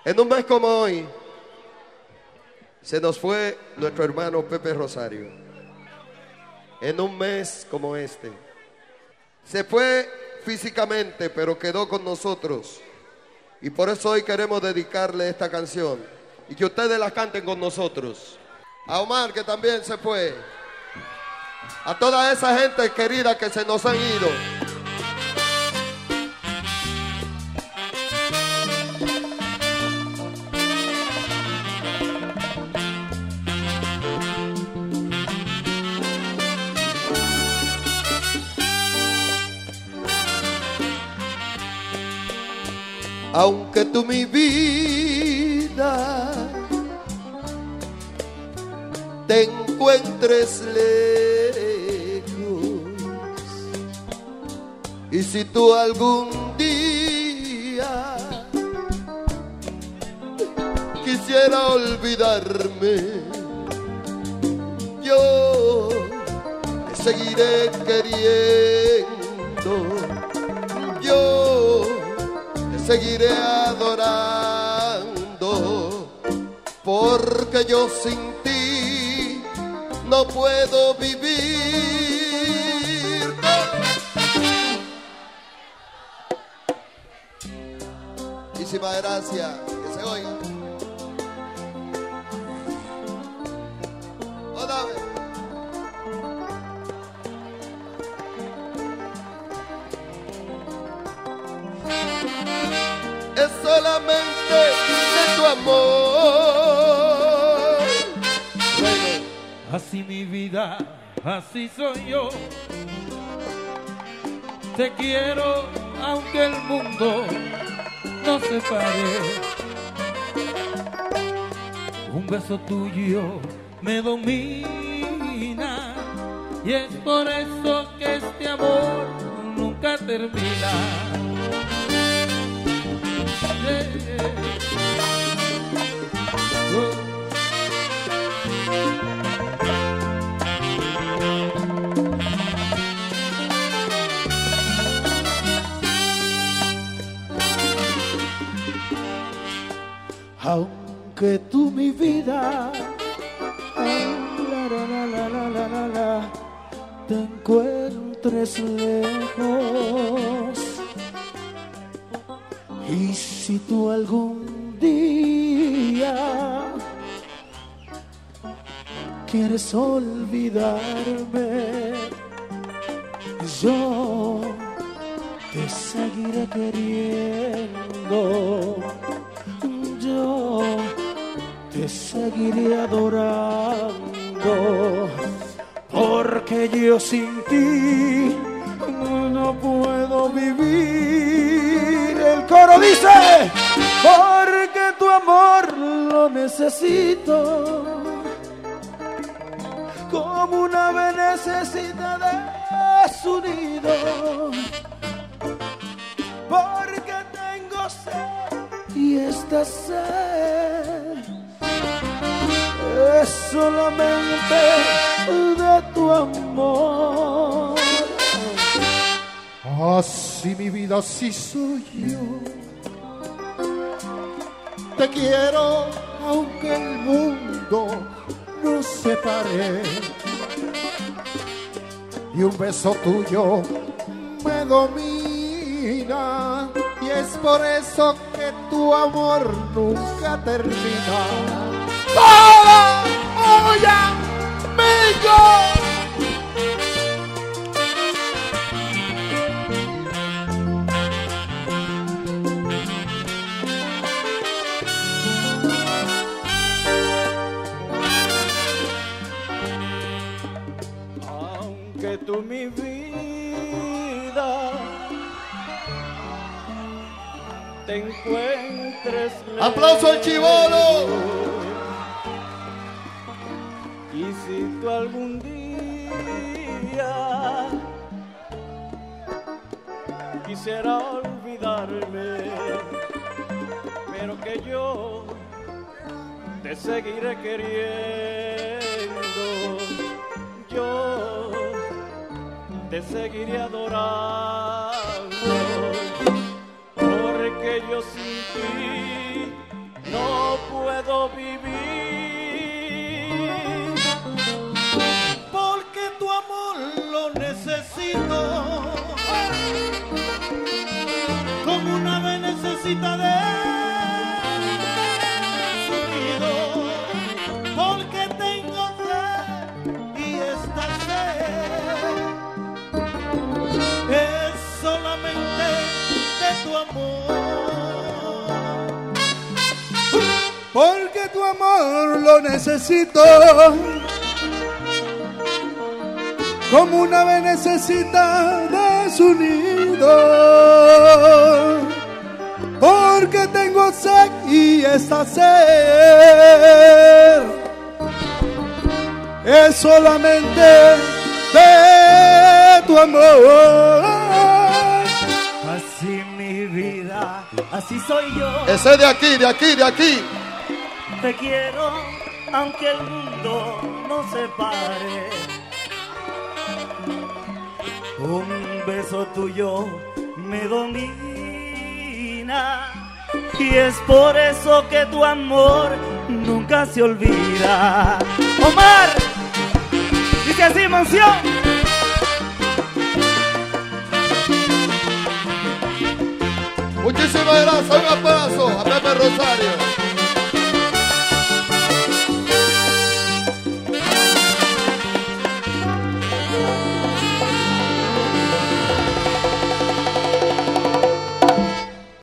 En un mes como hoy, se nos fue nuestro hermano Pepe Rosario. En un mes como este. Se fue físicamente, pero quedó con nosotros. Y por eso hoy queremos dedicarle esta canción. Y que ustedes la canten con nosotros. A Omar, que también se fue. A toda esa gente querida que se nos han ido. Aunque tú mi vida te encuentres lejos, y si tú algún día quisiera olvidarme, yo te seguiré queriendo, yo seguiré adorando, porque yo sin ti no puedo vivir. Muchísimas gracias, que se oiga. Otra vez. Es solamente de tu amor. Bueno. Así mi vida, así soy yo. Te quiero aunque el mundo nos separe. Un beso tuyo me domina, y es por eso que este amor nunca termina. Aunque tú mi vida te encuentres lejos, y si tú algún día quieres olvidarme, yo te seguiré queriendo, yo te seguiré adorando, porque yo sin ti no puedo vivir. El coro dice: porque tu amor lo necesito, como un ave necesita de su nido, porque tengo sed y esta sed es solamente de tu amor. Así mi vida, así soy yo. Te quiero aunque el mundo nos separe, y un beso tuyo me domina, y es por eso que tu amor nunca termina. ¡Toda olla, amigo! Aunque tú mi vida te encuentres lejos, ¡Aplauso al Chibolo! y si tú algún día quisiera olvidarme, pero que yo te seguiré queriendo, yo te seguiré adorando, porque yo sin ti puedo vivir, porque tu amor lo necesito, como un ave necesita de su nido, porque tengo sed y esta sed es solamente de tu amor. Porque tu amor lo necesito, como un ave necesita de su nido. Porque tengo sed y esta sed es solamente de tu amor. Así mi vida, así soy yo. Ese de aquí, de aquí, de aquí. Te quiero, aunque el mundo nos separe. Un beso tuyo me domina, y es por eso que tu amor nunca se olvida. Omar, dice así, Mansión. Muchísimas gracias, un aplauso a Pepe Rosario.